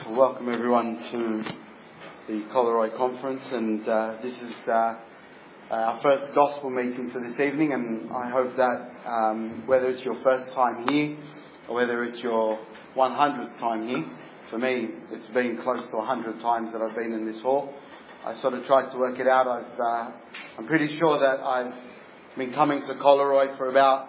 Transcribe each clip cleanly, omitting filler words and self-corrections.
Welcome everyone to the Coleroy Conference, and this is our first gospel meeting for this evening, and I hope that whether it's your first time here or whether it's your 100th time here, for me it's been close to 100 times that I've been in this hall. I sort of tried to work it out. I'm pretty sure that I've been coming to Coleroy for about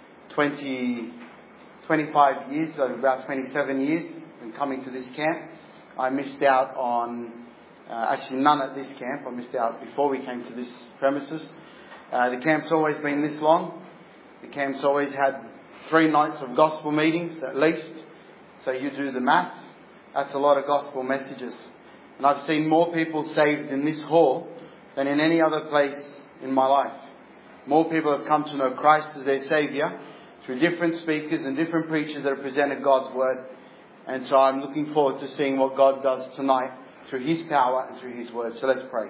25 years, so about 27 years. And coming to this camp, I missed out on actually none at this camp. I missed out before we came to this premises. The camp's always been this long. The camp's always had 3 nights of gospel meetings at least. So you do the math. That's a lot of gospel messages. And I've seen more people saved in this hall than in any other place in my life. More people have come to know Christ as their Saviour through different speakers and different preachers that have presented God's Word. And so I'm looking forward to seeing what God does tonight through His power and through His Word. So let's pray.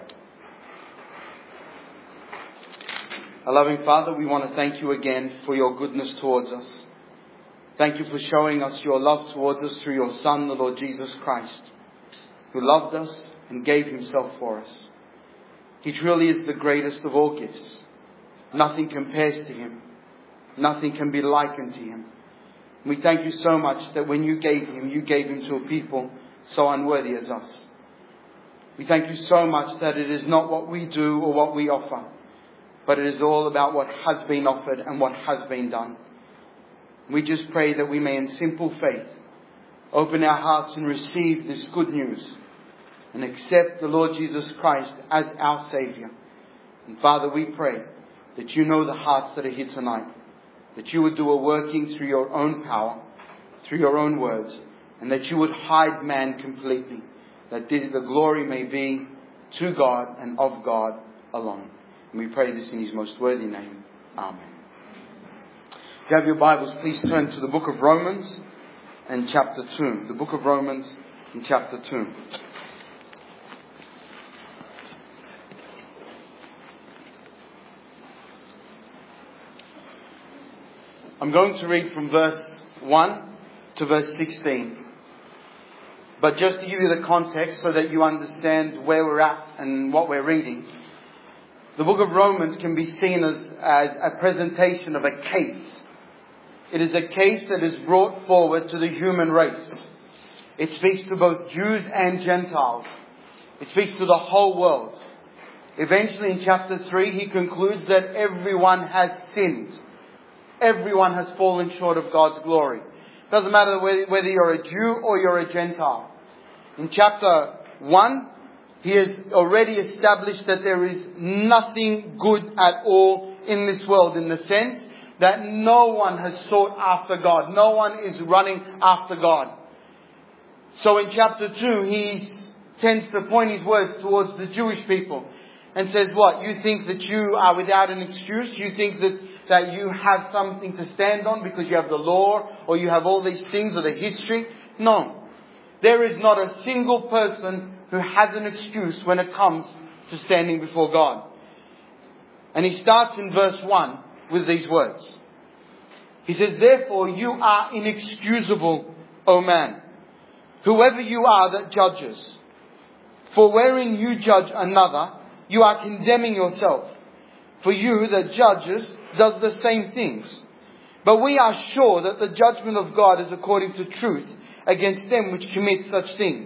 Our loving Father, we want to thank You again for Your goodness towards us. Thank You for showing us Your love towards us through Your Son, the Lord Jesus Christ, who loved us and gave Himself for us. He truly is the greatest of all gifts. Nothing compares to Him. Nothing can be likened to Him. We thank You so much that when You gave Him to a people so unworthy as us. We thank You so much that it is not what we do or what we offer, but it is all about what has been offered and what has been done. We just pray that we may in simple faith open our hearts and receive this good news and accept the Lord Jesus Christ as our Saviour. And Father, we pray that You know the hearts that are here tonight, that You would do a working through Your own power, through Your own words, and that You would hide man completely, that the glory may be to God and of God alone. And we pray this in His most worthy name. Amen. If you have your Bibles, please turn to the book of Romans and chapter 2. The book of Romans and chapter 2. I'm going to read from verse 1 to verse 16. But just to give you the context so that you understand where we're at and what we're reading. The book of Romans can be seen as a presentation of a case. It is a case that is brought forward to the human race. It speaks to both Jews and Gentiles. It speaks to the whole world. Eventually in chapter 3 he concludes that everyone has sinned. Everyone has fallen short of God's glory. Doesn't matter whether you're a Jew or you're a Gentile. In chapter 1, he has already established that there is nothing good at all in this world, in the sense that no one has sought after God. No one is running after God. So in chapter 2, he tends to point his words towards the Jewish people and says, what? You think that you are without an excuse? You think that you have something to stand on because you have the law or you have all these things or the history? No. There is not a single person who has an excuse when it comes to standing before God. And he starts in verse 1 with these words. He says, therefore you are inexcusable, O man, whoever you are that judges. For wherein you judge another, you are condemning yourself. For you that judges does the same things. But we are sure that the judgment of God is according to truth against them which commit such things.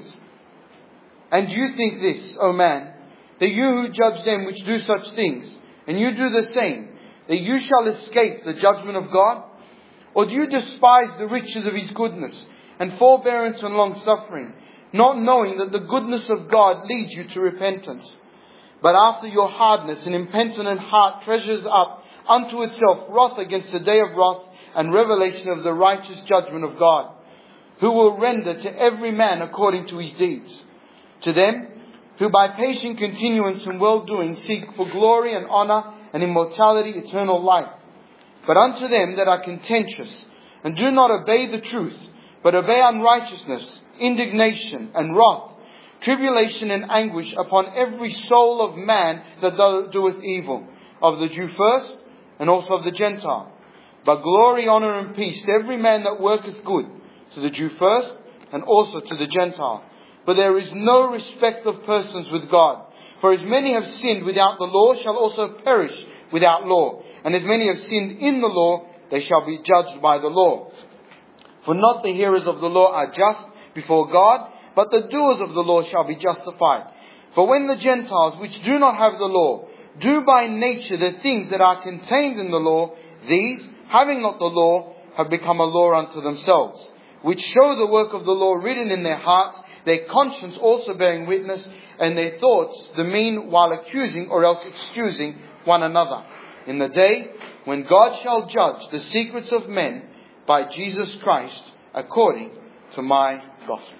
And you think this, O man, that you who judge them which do such things, and you do the same, that you shall escape the judgment of God? Or do you despise the riches of His goodness, and forbearance and long suffering, not knowing that the goodness of God leads you to repentance? But after your hardness, an impenitent heart treasures up unto itself wrath against the day of wrath and revelation of the righteous judgment of God, who will render to every man according to his deeds. To them who by patient continuance and well-doing seek for glory and honour and immortality, eternal life. But unto them that are contentious and do not obey the truth, but obey unrighteousness, indignation and wrath, tribulation and anguish upon every soul of man that doeth evil, of the Jew first, and also of the Gentile. But glory, honour and peace to every man that worketh good, to the Jew first, and also to the Gentile. But there is no respect of persons with God. For as many have sinned without the law shall also perish without law. And as many have sinned in the law, they shall be judged by the law. For not the hearers of the law are just before God, but the doers of the law shall be justified. For when the Gentiles, which do not have the law, do by nature the things that are contained in the law, these, having not the law, have become a law unto themselves, which show the work of the law written in their hearts, their conscience also bearing witness, and their thoughts the mean while accusing or else excusing one another. In the day when God shall judge the secrets of men by Jesus Christ according to my gospel.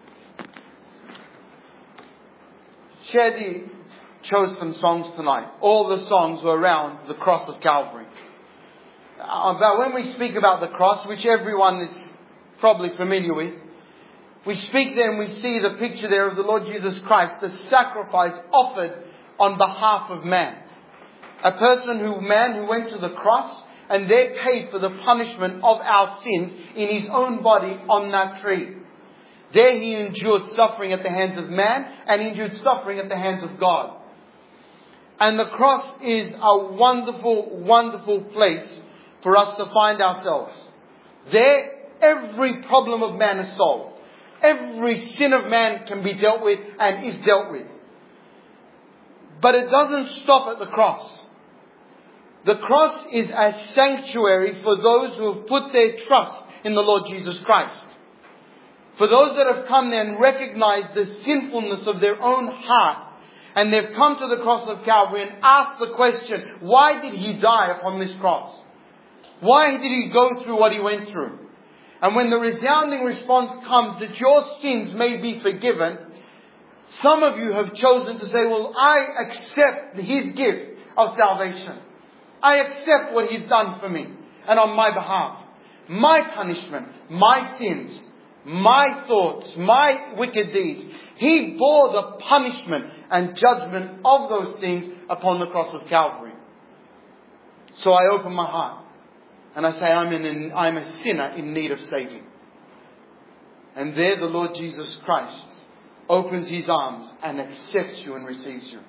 Shadi chose some songs tonight. All the songs were around the cross of Calvary. But when we speak about the cross, which everyone is probably familiar with, we speak there and we see the picture there of the Lord Jesus Christ, the sacrifice offered on behalf of man. A man who went to the cross and there paid for the punishment of our sins in his own body on that tree. There he endured suffering at the hands of man and he endured suffering at the hands of God. And the cross is a wonderful, wonderful place for us to find ourselves. There, every problem of man is solved. Every sin of man can be dealt with and is dealt with. But it doesn't stop at the cross. The cross is a sanctuary for those who have put their trust in the Lord Jesus Christ. For those that have come there and recognized the sinfulness of their own heart, and they've come to the cross of Calvary and asked the question, why did he die upon this cross? Why did he go through what he went through? And when the resounding response comes that your sins may be forgiven, some of you have chosen to say, well, I accept his gift of salvation. I accept what he's done for me and on my behalf. My punishment, my sins, my thoughts, my wicked deeds. He bore the punishment and judgment of those things upon the cross of Calvary. So I open my heart and I say, I'm a sinner in need of saving. And there the Lord Jesus Christ opens his arms and accepts you and receives you.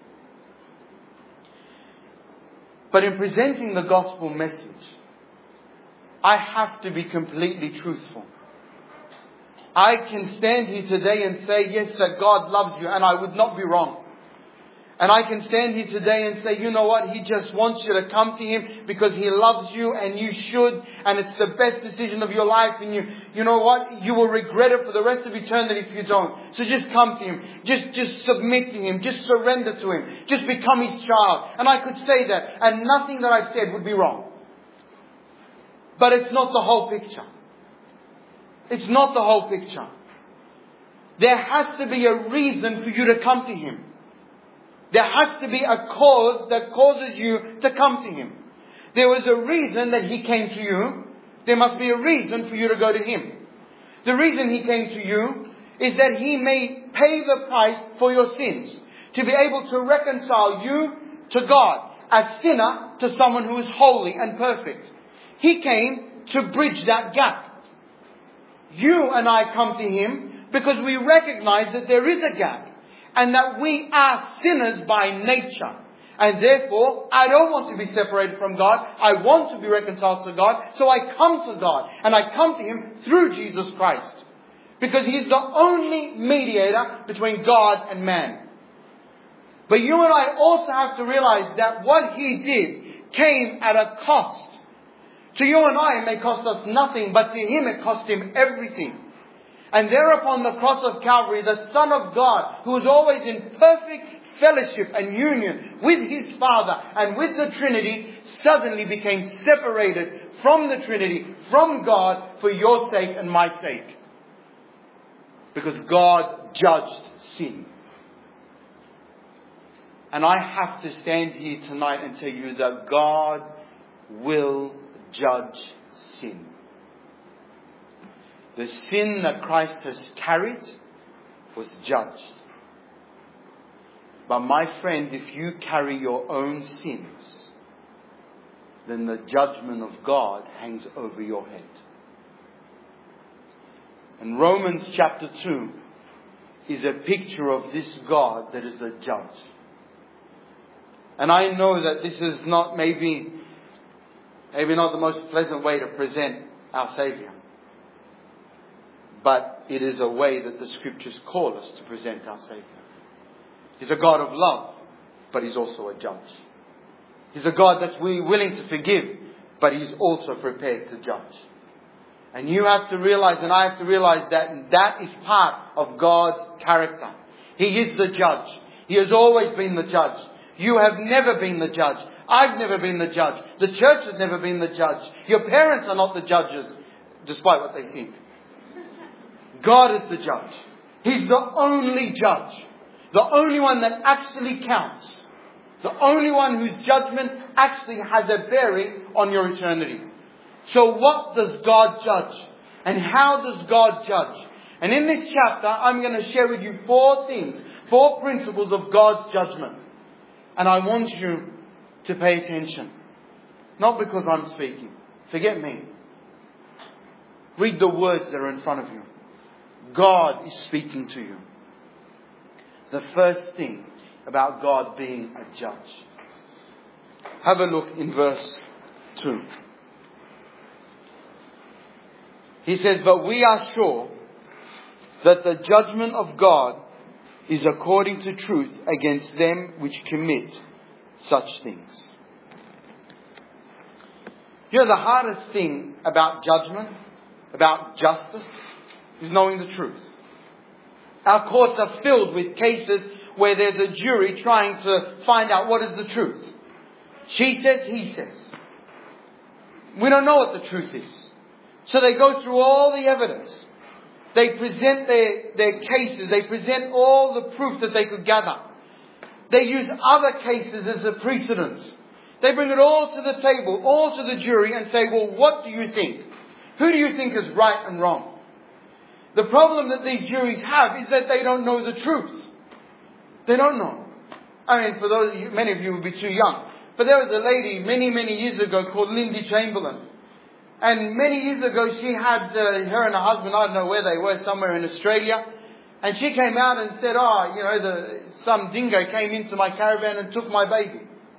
But in presenting the gospel message, I have to be completely truthful. I can stand here today and say, yes, that God loves you, and I would not be wrong. And I can stand here today and say, you know what, he just wants you to come to him because he loves you and you should, and it's the best decision of your life, and you know what, you will regret it for the rest of eternity if you don't. So just come to him. Just submit to him. Just surrender to him. Just become his child. And I could say that, and nothing that I've said would be wrong. But it's not the whole picture. It's not the whole picture. There has to be a reason for you to come to him. There has to be a cause that causes you to come to him. There was a reason that he came to you. There must be a reason for you to go to him. The reason he came to you is that he may pay the price for your sins. To be able to reconcile you to God. A sinner to someone who is holy and perfect. He came to bridge that gap. You and I come to him because we recognize that there is a gap. And that we are sinners by nature. And therefore, I don't want to be separated from God. I want to be reconciled to God. So I come to God. And I come to him through Jesus Christ. Because he is the only mediator between God and man. But you and I also have to realize that what he did came at a cost. To you and I it may cost us nothing, but to him it cost him everything. And there upon the cross of Calvary, the Son of God, who was always in perfect fellowship and union with his Father and with the Trinity, suddenly became separated from the Trinity, from God, for your sake and my sake. Because God judged sin. And I have to stand here tonight and tell you that God will judge sin. The sin that Christ has carried was judged. But my friend, if you carry your own sins, then the judgment of God hangs over your head. And Romans chapter 2 is a picture of this God that is a judge. And I know that this is not maybe not the most pleasant way to present our Saviour. But it is a way that the Scriptures call us to present our Saviour. He's a God of love, but He's also a judge. He's a God that's willing to forgive, but He's also prepared to judge. And you have to realize, and I have to realize, that is part of God's character. He is the judge. He has always been the judge. You have never been the judge. I've never been the judge. The church has never been the judge. Your parents are not the judges, despite what they think. God is the judge. He's the only judge. The only one that actually counts. The only one whose judgment actually has a bearing on your eternity. So what does God judge? And how does God judge? And in this chapter, I'm going to share with you 4 things, 4 principles of God's judgment. And I want you to pay attention. Not because I'm speaking. Forget me. Read the words that are in front of you. God is speaking to you. The first thing about God being a judge. Have a look in verse 2. He says, "But we are sure that the judgment of God is according to truth against them which commit such things." You know, the hardest thing about judgment, about justice, is knowing the truth. Our courts are filled with cases where there's a jury trying to find out what is the truth. She says, he says. We don't know what the truth is. So they go through all the evidence. They present their cases. They present all the proof that they could gather. They use other cases as a precedence. They bring it all to the table, all to the jury, and say, well, what do you think? Who do you think is right and wrong? The problem that these juries have is that they don't know the truth. They don't know. I mean, for those of you, many of you will be too young. But there was a lady many, many years ago called Lindy Chamberlain. And many years ago she had, her and her husband, I don't know where they were, somewhere in Australia. And she came out and said, some dingo came into my caravan and took my baby.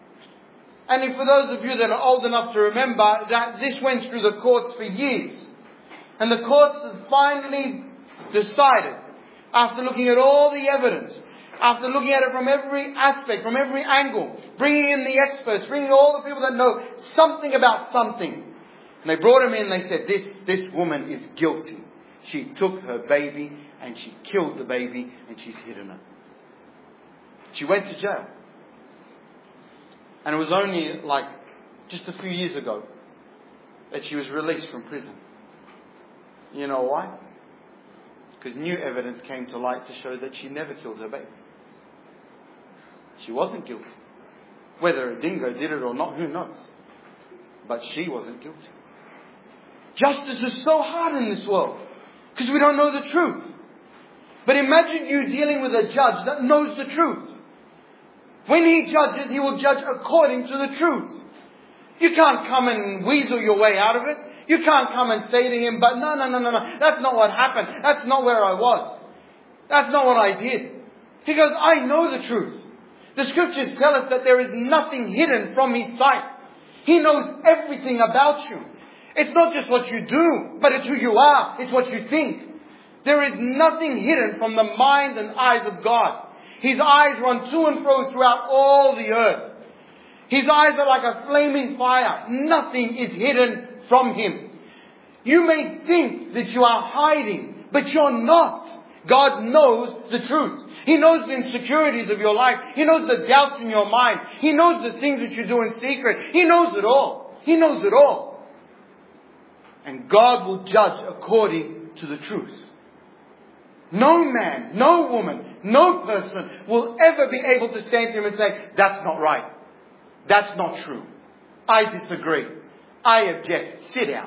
And for those of you that are old enough to remember, that this went through the courts for years. And the courts have finally decided, after looking at all the evidence, after looking at it from every aspect, from every angle, bringing in the experts, bringing all the people that know something about something. And they brought him in and they said, this woman is guilty. She took her baby and she killed the baby and she's hidden it. She went to jail. And it was only just a few years ago that she was released from prison. You know why? Because new evidence came to light to show that she never killed her baby. She wasn't guilty. Whether a dingo did it or not, who knows? But she wasn't guilty. Justice is so hard in this world because we don't know the truth. But imagine you dealing with a judge that knows the truth. When he judges, he will judge according to the truth. You can't come and weasel your way out of it. You can't come and say to him, but no. That's not what happened. That's not where I was. That's not what I did. He goes, I know the truth. The Scriptures tell us that there is nothing hidden from His sight. He knows everything about you. It's not just what you do, but it's who you are. It's what you think. There is nothing hidden from the mind and eyes of God. His eyes run to and fro throughout all the earth. His eyes are like a flaming fire. Nothing is hidden from Him. You may think that you are hiding, but you're not. God knows the truth. He knows the insecurities of your life. He knows the doubts in your mind. He knows the things that you do in secret. He knows it all. He knows it all. And God will judge according to the truth. No man, no woman, no person will ever be able to stand to Him and say, that's not right. That's not true. I disagree. I object. Sit down.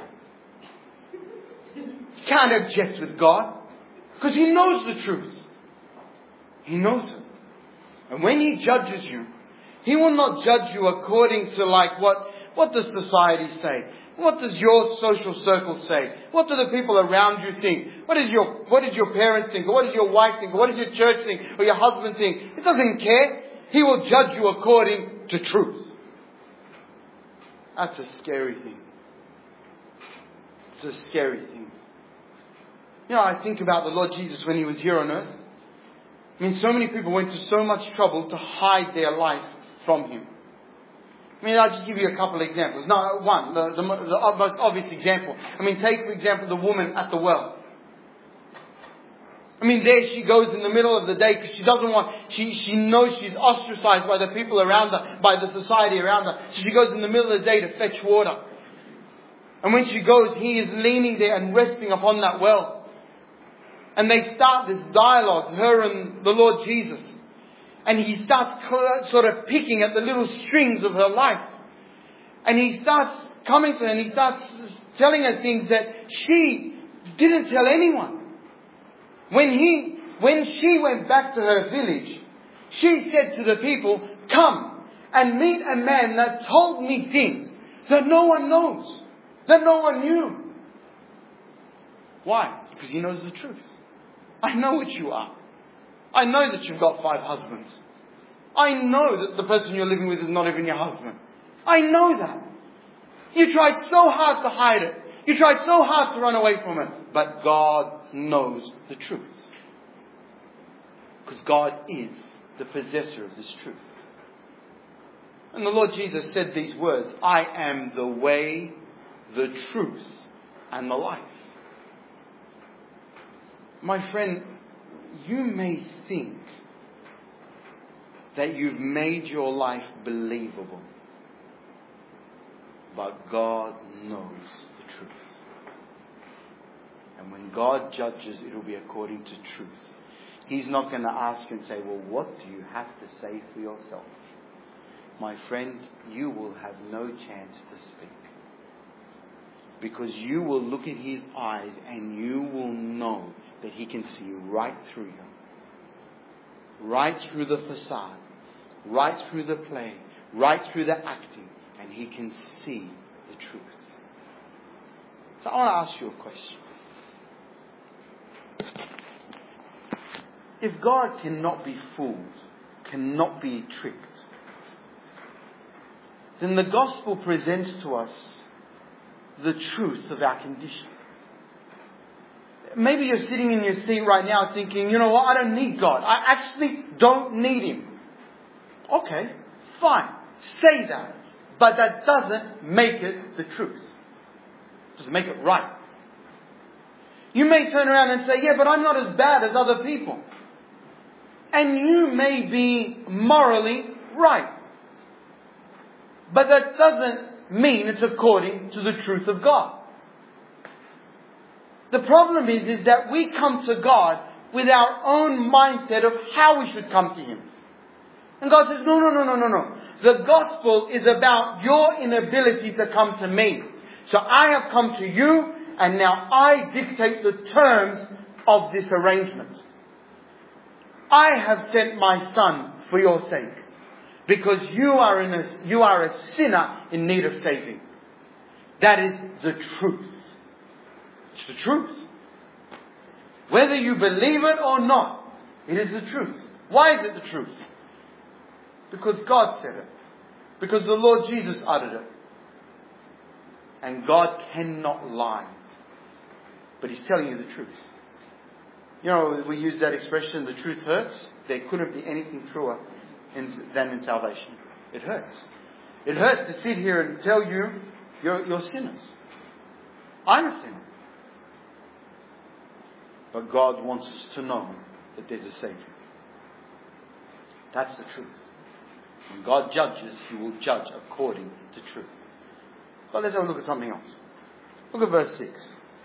You can't object with God because He knows the truth. He knows it. And when He judges you, He will not judge you according to what does society say? What does your social circle say? What do the people around you think? What did your parents think? Or what does your wife think? Or what does your church think? Or your husband think? He doesn't care. He will judge you according to truth. That's a scary thing. It's a scary thing. I think about the Lord Jesus when He was here on earth. So many people went to so much trouble to hide their life from Him. I'll just give you a couple of examples. No, one, the most obvious example. Take, for example, the woman at the well. There she goes in the middle of the day because she doesn't want, she knows she's ostracized by the people around her, by the society around her. So she goes in the middle of the day to fetch water. And when she goes, He is leaning there and resting upon that well. And they start this dialogue, her and the Lord Jesus. And He starts sort of picking at the little strings of her life. And He starts coming to her and He starts telling her things that she didn't tell anyone. When she went back to her village, she said to the people, "Come and meet a man that told me things that no one knows, that no one knew." Why? Because he knows the truth. I know what you are. I know that you've got 5 husbands. I know that the person you're living with is not even your husband. I know that. You tried so hard to hide it. You tried so hard to run away from it. But God knows the truth. Because God is the possessor of this truth. And the Lord Jesus said these words, "I am the way, the truth, and the life." My friend, you may think that you've made your life believable. But God knows the truth. And when God judges, it will be according to truth. He's not going to ask you and say, "Well, what do you have to say for yourself?" My friend, you will have no chance to speak. Because you will look in His eyes and you will know that He can see right through you. Right through the facade. Right through the play. Right through the acting. And He can see the truth. So I want to ask you a question. If God cannot be fooled, cannot be tricked, then the gospel presents to us the truth of our condition. Maybe you're sitting in your seat right now thinking, "You know what? I don't need God. I actually don't need Him." Okay, fine. Say that. But that doesn't make it the truth. It doesn't make it right. You may turn around and say, "Yeah, but I'm not as bad as other people." And you may be morally right. But that doesn't mean it's according to the truth of God. The problem is that we come to God with our own mindset of how we should come to Him. And God says, no. The gospel is about your inability to come to me. So I have come to you, and now I dictate the terms of this arrangement. I have sent my Son for your sake. Because you are a sinner in need of saving. That is the truth. It's the truth. Whether you believe it or not, it is the truth. Why is it the truth? Because God said it. Because the Lord Jesus uttered it. And God cannot lie. But He's telling you the truth. We use that expression, "the truth hurts." There couldn't be anything truer than in salvation. It hurts. It hurts to sit here and tell you you're sinners. I'm a sinner. But God wants us to know that there's a Saviour. That's the truth. When God judges, He will judge according to truth. But let's have a look at something else. Look at verse 6.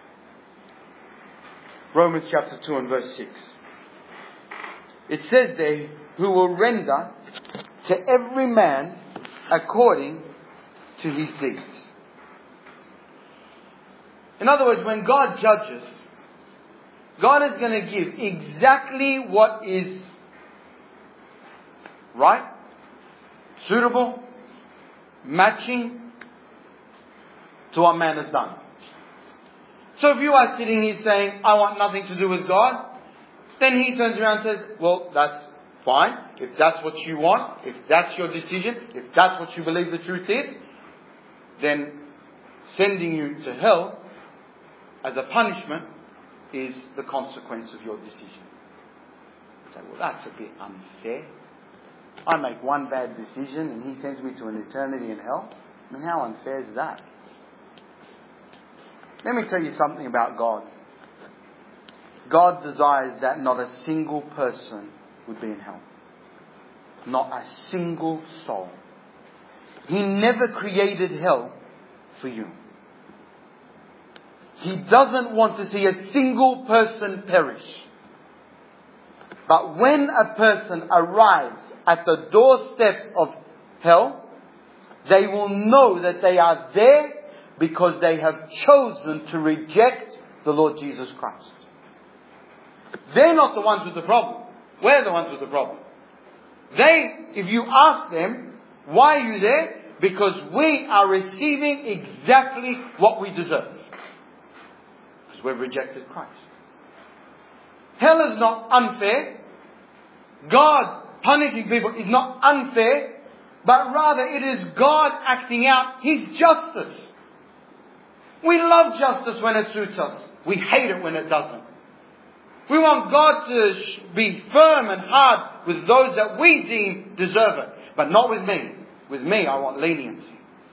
Romans chapter 2 and verse 6. It says there, "Who will render to every man according to his deeds." In other words, when God judges, God is going to give exactly what is right, suitable, matching to what man has done. So if you are sitting here saying, I want nothing to do with God, then he turns around and says, well, that's fine. If that's what you want, if that's your decision, if that's what you believe the truth is, then sending you to hell as a punishment is the consequence of your decision. You say, well, that's a bit unfair. I make one bad decision and he sends me to an eternity in hell. I mean, how unfair is that? Let me tell you something about God. God desires that not a single person would be in hell. Not a single soul. He never created hell for you. He doesn't want to see a single person perish. But when a person arrives at the doorsteps of hell, they will know that they are there because they have chosen to reject the Lord Jesus Christ. They're not the ones with the problem. We're the ones with the problem. If you ask them, why are you there? Because we are receiving exactly what we deserve. Because we've rejected Christ. Hell is not unfair. God punishing people is not unfair. But rather it is God acting out His justice. We love justice when it suits us. We hate it when it doesn't. We want God to be firm and hard with those that we deem deserve it. But not with me. With me, I want leniency.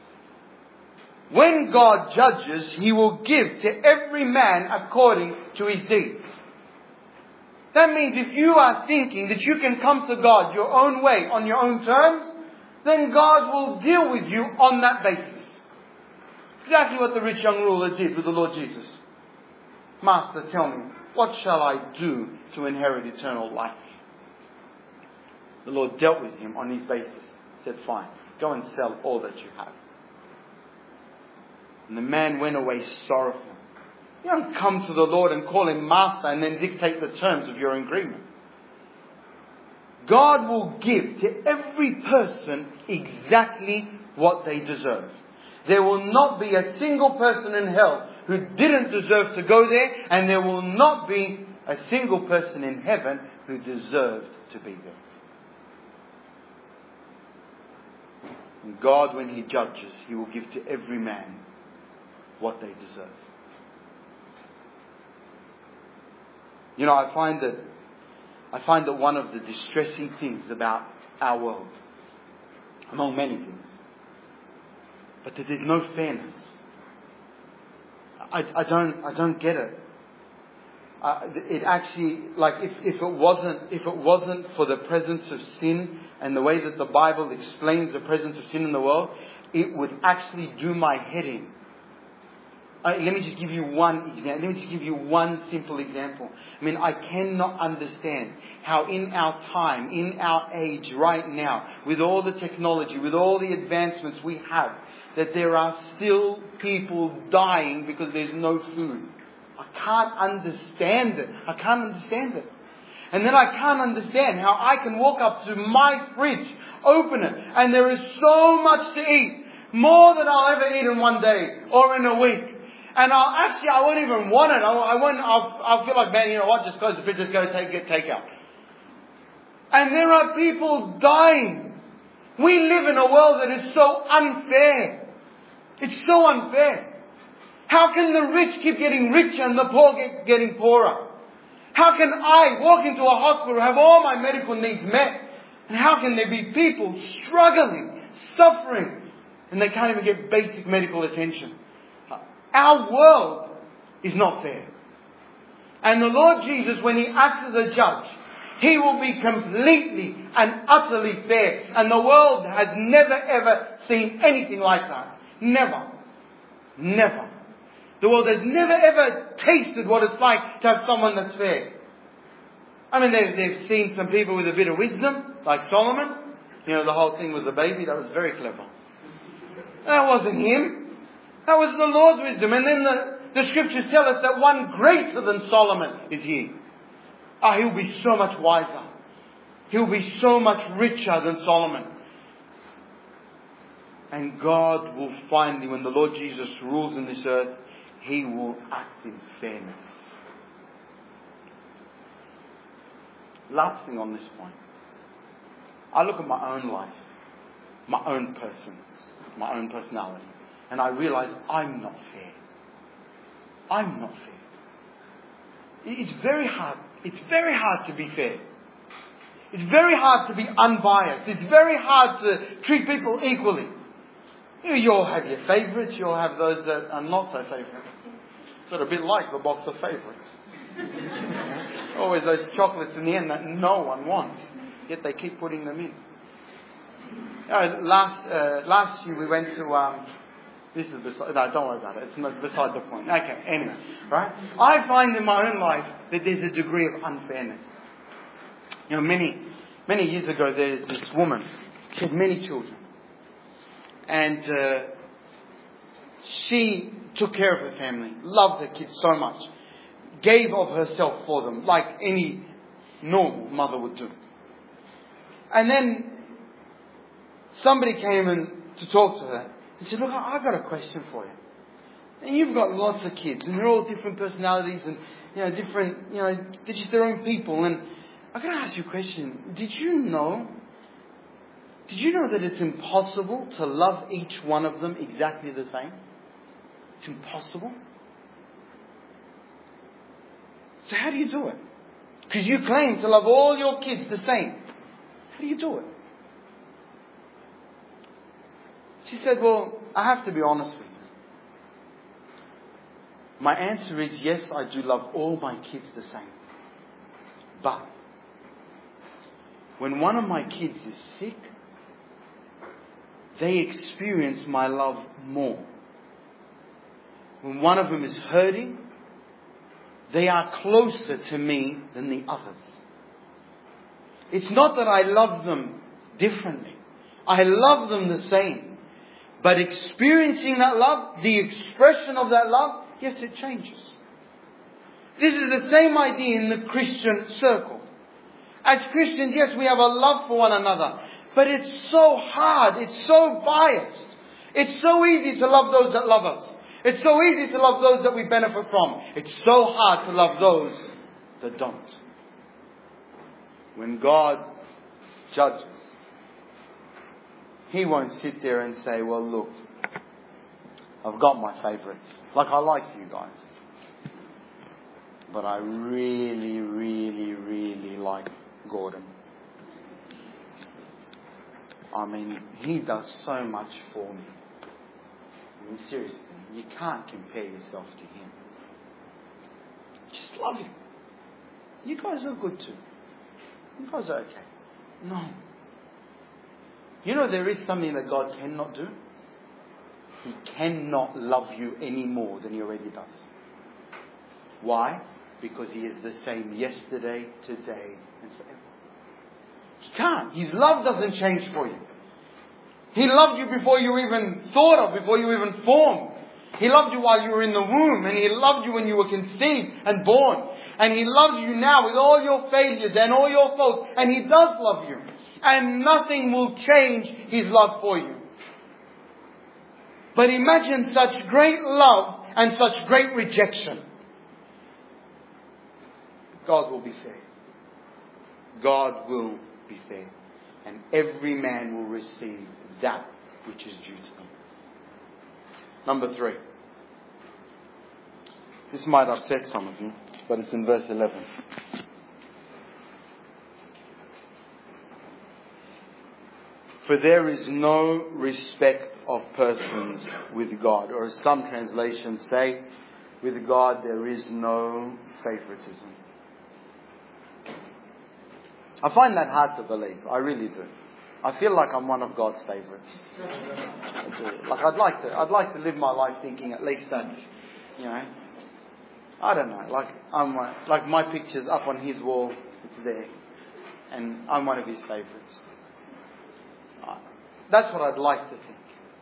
When God judges, He will give to every man according to his deeds. That means if you are thinking that you can come to God your own way, on your own terms, then God will deal with you on that basis. Exactly what the rich young ruler did with the Lord Jesus. Master, tell me, what shall I do to inherit eternal life? The Lord dealt with him on his basis. He said, fine, go and sell all that you have. And the man went away sorrowful. You don't come to the Lord and call Him Master and then dictate the terms of your agreement. God will give to every person exactly what they deserve. There will not be a single person in hell who didn't deserve to go there, and there will not be a single person in heaven who deserved to be there. And God, when He judges, He will give to every man what they deserve. You know, I find that one of the distressing things about our world, among many things, but that there's no fairness. I don't get it. It actually, like, if it wasn't for the presence of sin and the way that the Bible explains the presence of sin in the world, it would actually do my head in. Let me just give you one example. Let me just give you one simple example. I mean, I cannot understand how in our time, in our age right now, with all the technology, with all the advancements we have, that there are still people dying because there's no food. I can't understand it. I can't understand it. And then I can't understand how I can walk up to my fridge, open it, and there is so much to eat. More than I'll ever eat in one day or in a week. And I won't even want it. I'll feel like, man, you know what? Just close the fridge, just go get takeout. And there are people dying. We live in a world that is so unfair. It's so unfair. How can the rich keep getting richer and the poor getting poorer? How can I walk into a hospital, have all my medical needs met? And how can there be people struggling, suffering, and they can't even get basic medical attention? Our world is not fair. And the Lord Jesus, when He acts as a judge, He will be completely and utterly fair. And the world has never ever seen anything like that. Never. Never. The world has never ever tasted what it's like to have someone that's fair. I mean, they've seen some people with a bit of wisdom, like Solomon. You know, the whole thing with the baby, that was very clever. That wasn't him. That was the Lord's wisdom. And then the scriptures tell us that one greater than Solomon is He. He'll be so much wiser. He'll be so much richer than Solomon. And God will finally, when the Lord Jesus rules in this earth, He will act in fairness. Last thing on this point. I look at my own life, my own person, my own personality, and I realize I'm not fair. I'm not fair. It's very hard. It's very hard to be fair. It's very hard to be unbiased. It's very hard to treat people equally. You all have your favourites. You all have those that are not so favourite. Sort of a bit like the box of favourites. Always those chocolates in the end that no one wants. Yet they keep putting them in. Last year we went to... this is beside... No, don't worry about it. It's beside the point. Okay, anyway. Right? I find in my own life that there's a degree of unfairness. Many years ago there's this woman. She had many children. And she took care of her family. Loved her kids so much. Gave of herself for them. Like any normal mother would do. And then somebody came in to talk to her. And said, look, I've got a question for you. And you've got lots of kids. And they're all different personalities. And, different, they're just their own people. And I've got to ask you a question. Did you know that it's impossible to love each one of them exactly the same? It's impossible. So how do you do it? Because you claim to love all your kids the same. How do you do it? She said, well, I have to be honest with you. My answer is yes, I do love all my kids the same. But when one of my kids is sick, they experience my love more. When one of them is hurting, they are closer to me than the others. It's not that I love them differently. I love them the same. But experiencing that love, the expression of that love, yes, it changes. This is the same idea in the Christian circle. As Christians, yes, we have a love for one another. But it's so hard. It's so biased. It's so easy to love those that love us. It's so easy to love those that we benefit from. It's so hard to love those that don't. When God judges, He won't sit there and say, well, look, I've got my favourites. Like, I like you guys. But I really, really, really like Gordon. I mean, he does so much for me. I mean, seriously, you can't compare yourself to him. Just love him. You guys are good too. You guys are okay. No. There is something that God cannot do. He cannot love you any more than He already does. Why? Because He is the same yesterday, today, and forever. He can't. His love doesn't change for you. He loved you before you even thought of, before you even formed. He loved you while you were in the womb, and He loved you when you were conceived and born. And He loves you now with all your failures and all your faults. And He does love you. And nothing will change His love for you. But imagine such great love and such great rejection. God will be fair. God will be fair. And every man will receive that which is due to them. Number 3. This might upset some of you, but it's in verse 11. For there is no respect of persons with God. Or as some translations say, with God there is no favoritism. I find that hard to believe. I really do. I feel like I'm one of God's favourites. I do. I'd like to live my life thinking at least that, I don't know. Like my picture's up on His wall. It's there, and I'm one of His favourites. That's what I'd like to think.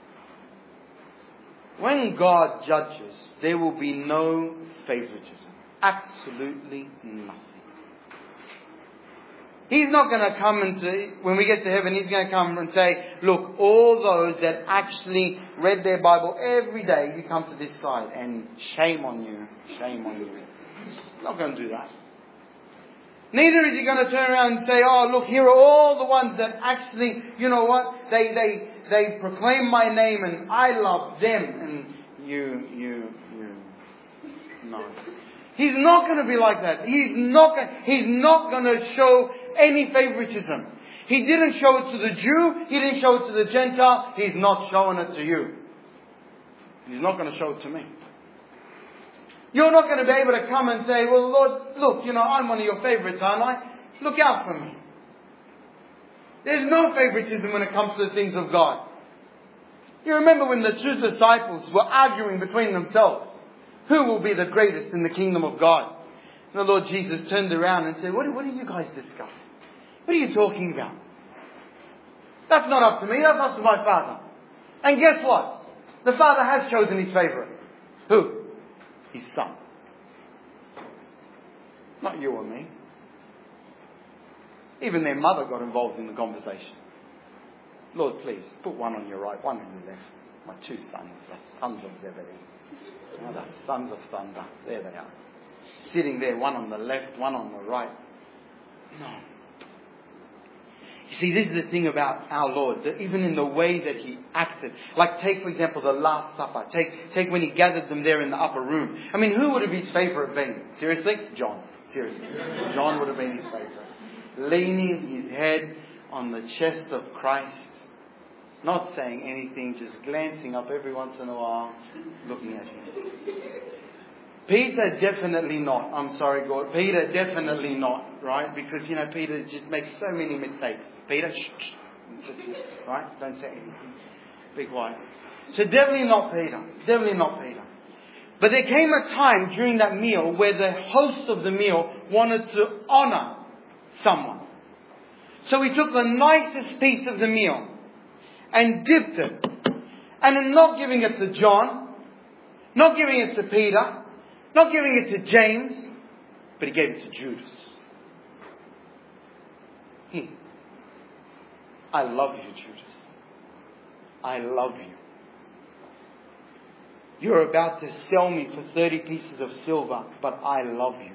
When God judges, there will be no favoritism. Absolutely nothing. He's not going to come and say, when we get to heaven, He's going to come and say, look, all those that actually read their Bible every day, you come to this side and shame on you. Shame on you. He's not going to do that. Neither is He going to turn around and say, oh, look, here are all the ones that actually, you know what, they proclaim my name and I love them. And you. No. He's not going to be like that. He's not going to show any favoritism. He didn't show it to the Jew. He didn't show it to the Gentile. He's not showing it to you. He's not going to show it to me. You're not going to be able to come and say, well, Lord, look, I'm one of your favorites, aren't I? Look out for me. There's no favoritism when it comes to the things of God. You remember when the two disciples were arguing between themselves. Who will be the greatest in the kingdom of God? And the Lord Jesus turned around and said, what are you guys discussing? What are you talking about? That's not up to me. That's up to my Father. And guess what? The Father has chosen His favourite. Who? His Son. Not you or me. Even their mother got involved in the conversation. Lord, please, put one on your right, one on your left. My two sons, the sons of Zebedee. The sons of thunder. There they are. Sitting there, one on the left, one on the right. No. You see, this is the thing about our Lord, that even in the way that He acted, like take for example the Last Supper, take when He gathered them there in the upper room. I mean, who would have His favourite been? Seriously? John. Seriously. John would have been His favourite. Leaning his head on the chest of Christ, not saying anything, just glancing up every once in a while, looking at Him. Peter, definitely not. I'm sorry, God. Peter, definitely not, right? Because, Peter just makes so many mistakes. Peter, shh, right? Don't say anything. Be quiet. So definitely not Peter. Definitely not Peter. But there came a time during that meal where the host of the meal wanted to honour someone. So he took the nicest piece of the meal and dipped it. And in not giving it to John, not giving it to Peter, not giving it to James, but He gave it to Judas. I love you, Judas. I love you. You're about to sell me for 30 pieces of silver, but I love you.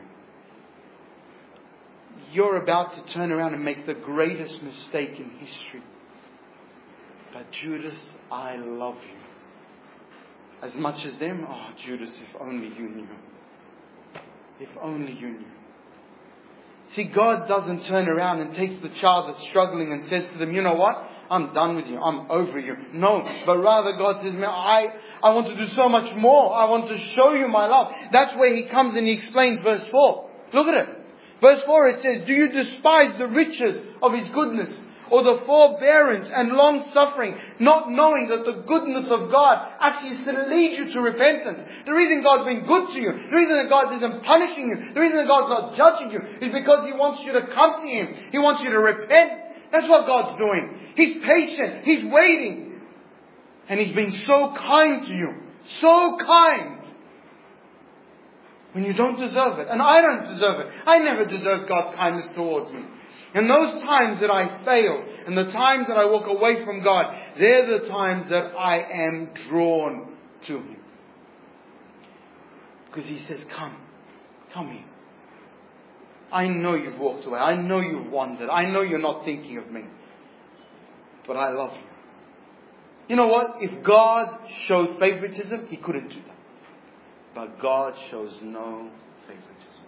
You're about to turn around and make the greatest mistake in history. But Judas, I love you. As much as them, oh Judas, if only you knew. If only you knew. See, God doesn't turn around and takes the child that's struggling and says to them, you know what? I'm done with you. I'm over you. No, but rather God says, I want to do so much more. I want to show you my love. That's where He comes and He explains verse 4. Look at it. Verse 4 it says, do you despise the riches of His goodness, or the forbearance and long suffering, not knowing that the goodness of God actually is to lead you to repentance? The reason God's been good to you, the reason that God isn't punishing you, the reason that God's not judging you, is because He wants you to come to Him. He wants you to repent. That's what God's doing. He's patient. He's waiting. And He's been so kind to you. So kind. When you don't deserve it. And I don't deserve it. I never deserved God's kindness towards me. And those times that I fail, and the times that I walk away from God, they're the times that I am drawn to Him. Because He says, come here. I know you've walked away. I know you've wandered. I know you're not thinking of me. But I love you. You know what? If God showed favoritism, He couldn't do that. But God shows no favoritism.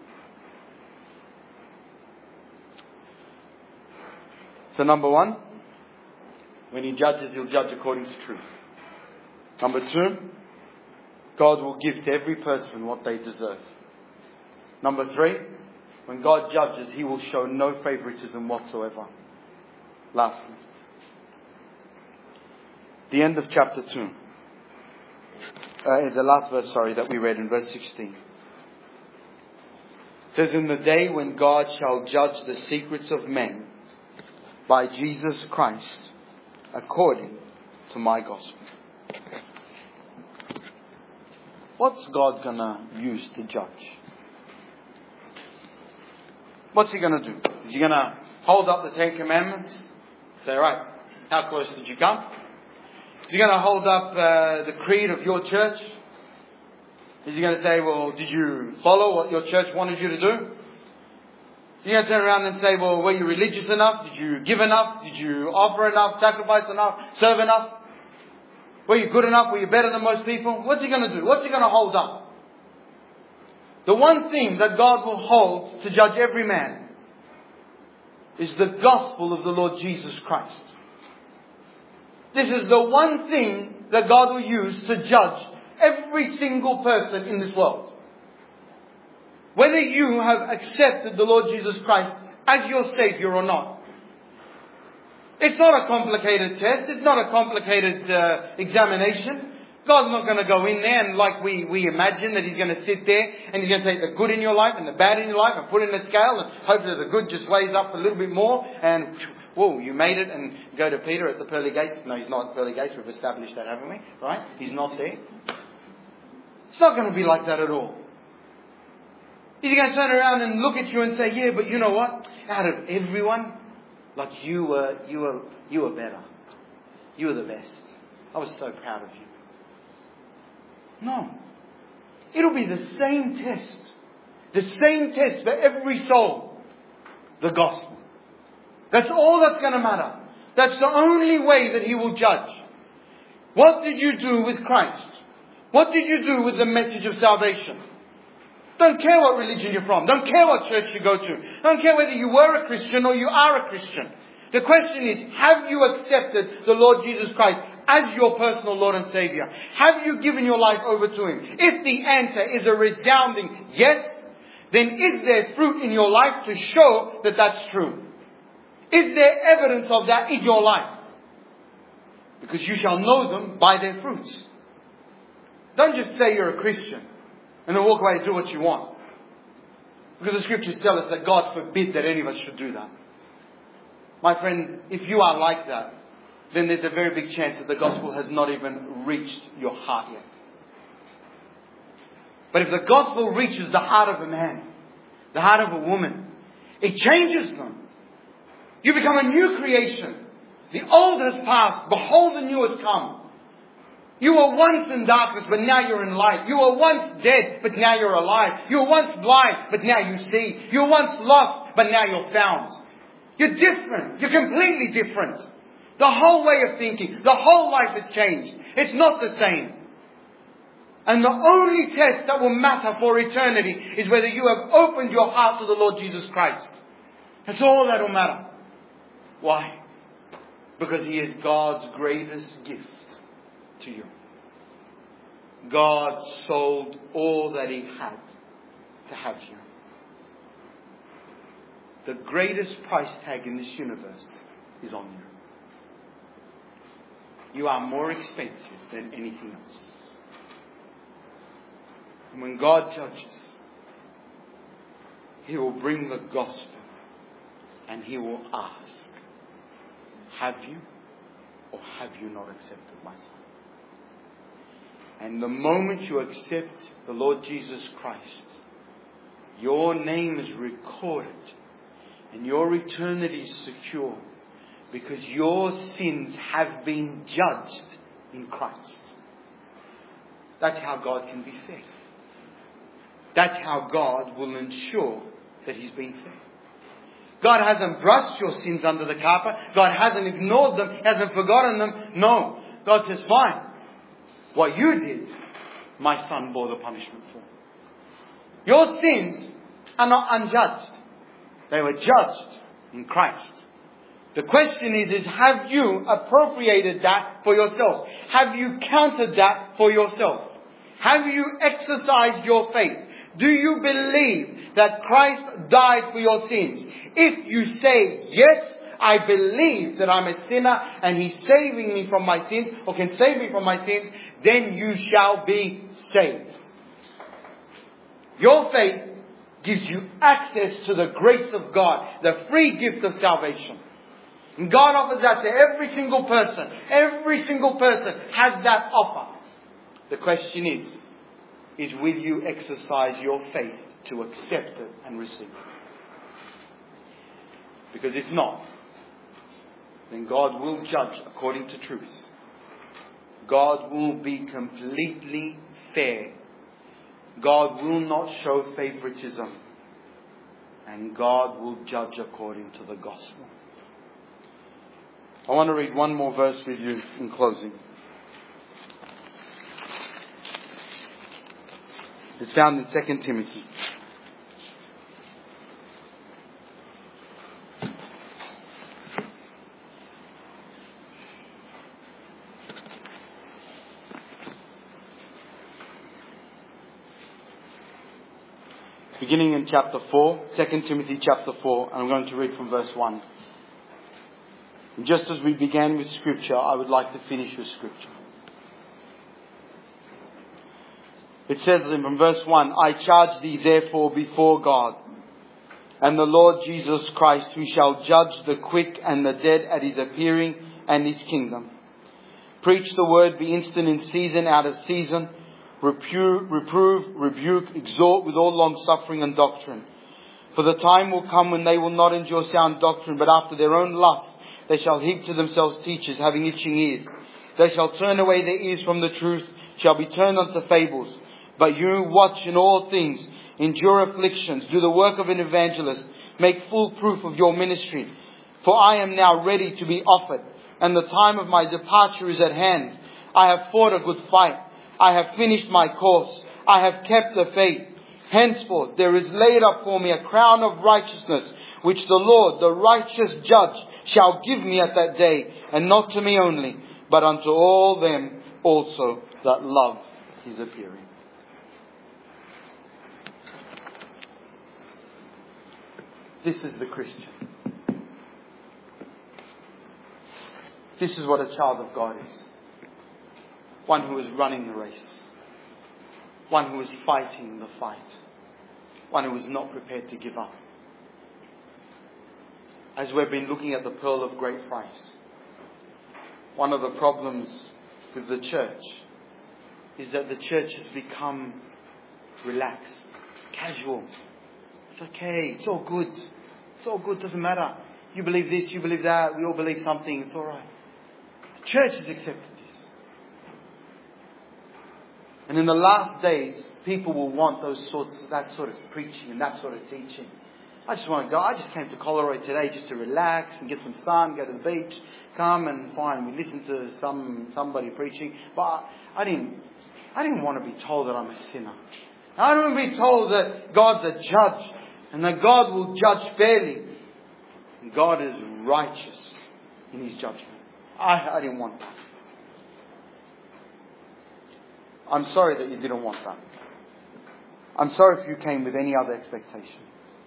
So number one, when He judges, He'll judge according to truth. Number two, God will give to every person what they deserve. Number three, when God judges, He will show no favoritism whatsoever. Lastly, the end of chapter 2. The last verse, that we read in verse 16. It says, in the day when God shall judge the secrets of men by Jesus Christ, according to my gospel. What's God gonna use to judge? what's he going to do? Is he going to hold up the Ten Commandments? Say, right, how close did you come? Is he going to hold up the creed of your church? Is he going to say, well, did you follow what your church wanted you to do? Is he going to turn around and say, well, were you religious enough? Did you give enough? Did you offer enough? Sacrifice enough? Serve enough? Were you good enough? Were you better than most people? What's he going to do? What's he going to hold up? The one thing that God will hold to judge every man is the gospel of the Lord Jesus Christ. This is the one thing that God will use to judge every single person in this world. Whether you have accepted the Lord Jesus Christ as your Savior or not. It's not a complicated test. It's not a complicated examination. God's not going to go in there and like we imagine that He's going to sit there and He's going to take the good in your life and the bad in your life and put it in a scale and hopefully the good just weighs up a little bit more and whoa, you made it, and go to Peter at the pearly gates. No, he's not at the pearly gates. We've established that, haven't we? Right? He's not there. It's not going to be like that at all. He's going to turn around and look at you and say, yeah, but you know what? Out of everyone, like you were better. You were the best. I was so proud of you. No. It'll be the same test. The same test for every soul. The gospel. That's all that's going to matter. That's the only way that He will judge. What did you do with Christ? What did you do with the message of salvation? Don't care what religion you're from. Don't care what church you go to. Don't care whether you were a Christian or you are a Christian. The question is, have you accepted the Lord Jesus Christ as your personal Lord and Savior? Have you given your life over to Him? If the answer is a resounding yes, then is there fruit in your life to show that that's true? Is there evidence of that in your life? Because you shall know them by their fruits. Don't just say you're a Christian and then walk away and do what you want. Because the scriptures tell us that God forbid that any of us should do that. My friend, if you are like that, then there's a very big chance that the gospel has not even reached your heart yet. But if the gospel reaches the heart of a man, the heart of a woman, it changes them. You become a new creation. The old has passed. Behold, the new has come. You were once in darkness, but now you're in light. You were once dead, but now you're alive. You were once blind, but now you see. You were once lost, but now you're found. You're different. You're completely different. The whole way of thinking, the whole life has changed. It's not the same. And the only test that will matter for eternity is whether you have opened your heart to the Lord Jesus Christ. That's all that will matter. Why? Because He is God's greatest gift to you. God sold all that He had to have you. The greatest price tag in this universe is on you. You are more expensive than anything else. And when God judges, He will bring the gospel and He will ask, have you or have you not accepted my Son? And the moment you accept the Lord Jesus Christ, your name is recorded and your eternity is secure because your sins have been judged in Christ. That's how God can be fair. That's how God will ensure that He's been fair. God hasn't brushed your sins under the carpet. God hasn't ignored them, hasn't forgotten them. No. God says, fine. What you did, my Son bore the punishment for. Your sins are not unjudged. They were judged in Christ. The question is have you appropriated that for yourself? Have you counted that for yourself? Have you exercised your faith? Do you believe that Christ died for your sins? If you say, yes, I believe that I'm a sinner and He's saving me from my sins or can save me from my sins, then you shall be saved. Your faith gives you access to the grace of God, the free gift of salvation. And God offers that to every single person. Every single person has that offer. The question is will you exercise your faith to accept it and receive it? Because if not, then God will judge according to truth. God will be completely fair. God will not show favoritism. And God will judge according to the gospel. I want to read one more verse with you in closing. It's found in 2 Timothy. Beginning in chapter 4, 2 Timothy chapter 4, and I'm going to read from verse 1. And just as we began with Scripture, I would like to finish with Scripture. It says in verse 1, I charge thee therefore before God and the Lord Jesus Christ, who shall judge the quick and the dead at his appearing and his kingdom. Preach the word, be instant in season, out of season. Reprove, rebuke, exhort with all long suffering and doctrine. For the time will come when they will not endure sound doctrine, but after their own lusts they shall heap to themselves teachers, having itching ears. They shall turn away their ears from the truth, shall be turned unto fables. But you watch in all things, endure afflictions, do the work of an evangelist, make full proof of your ministry. For I am now ready to be offered, and the time of my departure is at hand. I have fought a good fight. I have finished my course. I have kept the faith. Henceforth there is laid up for me a crown of righteousness, which the Lord, the righteous judge, shall give me at that day, and not to me only, but unto all them also that love his appearing. This is the Christian. This is what a child of God is. One who is running the race. One who is fighting the fight. One who is not prepared to give up. As we've been looking at the pearl of great price, one of the problems with the church is that the church has become relaxed, casual. It's okay, it's all good. It's all good, doesn't matter. You believe this, you believe that, we all believe something, it's alright. The church has accepted this. And in the last days, people will want that sort of preaching and that sort of teaching. I just want to go. I just came to Collaroy today just to relax and get some sun, go to the beach, come and fine. We listen to somebody preaching, but I didn't want to be told that I'm a sinner. I don't want to be told that God's a judge and that God will judge fairly. And God is righteous in his judgment. I didn't want that. I'm sorry that you didn't want that. I'm sorry if you came with any other expectation.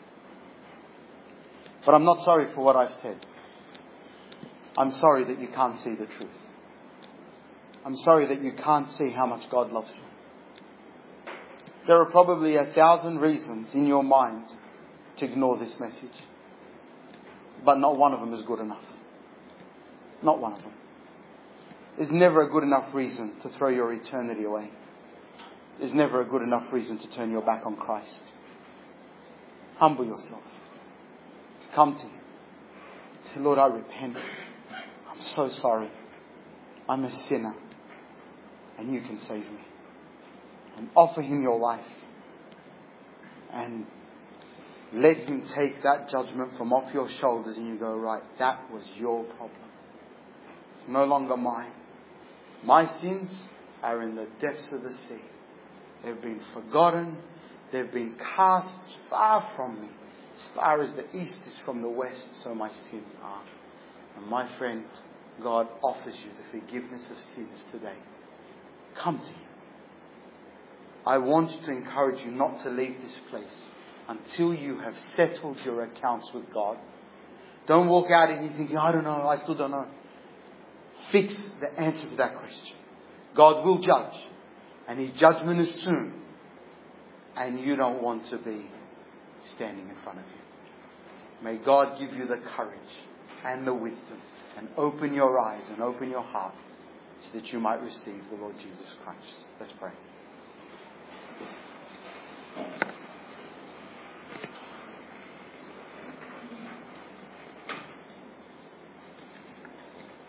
But I'm not sorry for what I've said. I'm sorry that you can't see the truth. I'm sorry that you can't see how much God loves you. There are probably 1,000 reasons in your mind to ignore this message. But not one of them is good enough. Not one of them. There's never a good enough reason to throw your eternity away. There's never a good enough reason to turn your back on Christ. Humble yourself. Come to him. Say, Lord, I repent. I'm so sorry. I'm a sinner. And you can save me. And offer him your life. And let him take that judgment from off your shoulders and you go, right, that was your problem. It's no longer mine. My sins are in the depths of the sea. They've been forgotten. They've been cast far from me. As far as the east is from the west, so my sins are. And my friend, God offers you the forgiveness of sins today. Come to him. I want to encourage you not to leave this place until you have settled your accounts with God. Don't walk out and you thinking, I don't know, I still don't know. Fix the answer to that question. God will judge. And his judgment is soon. And you don't want to be standing in front of him. May God give you the courage and the wisdom and open your eyes and open your heart so that you might receive the Lord Jesus Christ. Let's pray.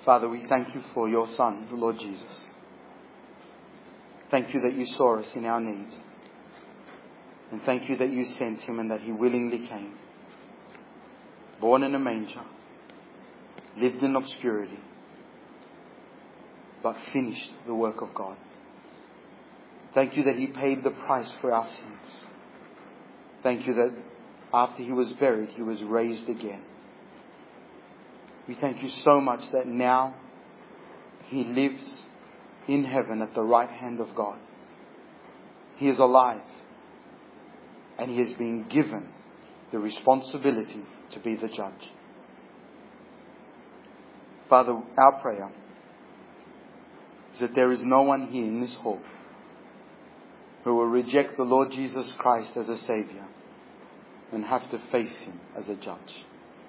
Father, we thank you for your Son, the Lord Jesus. Thank you that you saw us in our need. And thank you that you sent him and that he willingly came. Born in a manger, lived in obscurity, but finished the work of God. Thank you that he paid the price for our sins. Thank you that after he was buried, he was raised again. We thank you so much that now he lives in heaven at the right hand of God. He is alive, and he has been given the responsibility to be the judge. Father, our prayer is that there is no one here in this hall who will reject the Lord Jesus Christ as a Savior and have to face him as a judge.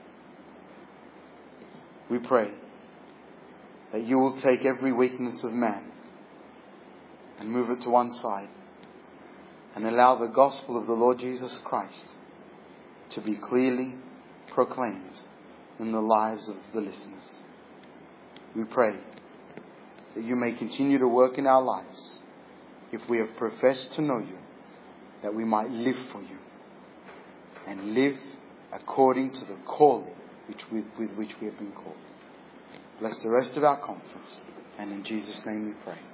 We pray that you will take every weakness of man and move it to one side and allow the gospel of the Lord Jesus Christ to be clearly proclaimed in the lives of the listeners. We pray that you may continue to work in our lives, if we have professed to know you, that we might live for you and live according to the calling with which we have been called. Bless the rest of our conference, and in Jesus' name we pray.